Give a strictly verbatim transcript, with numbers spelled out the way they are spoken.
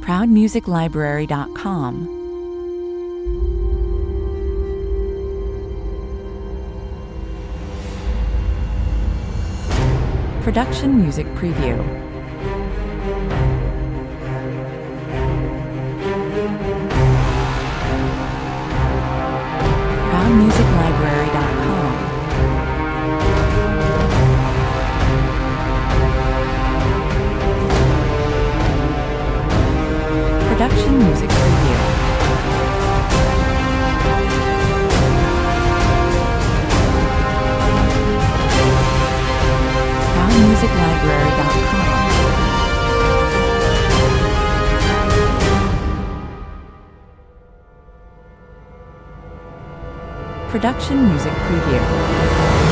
proud music library dot com. Production Music Preview. proud music library dot com. Production Music Preview. proud music library dot com. Production Music Preview.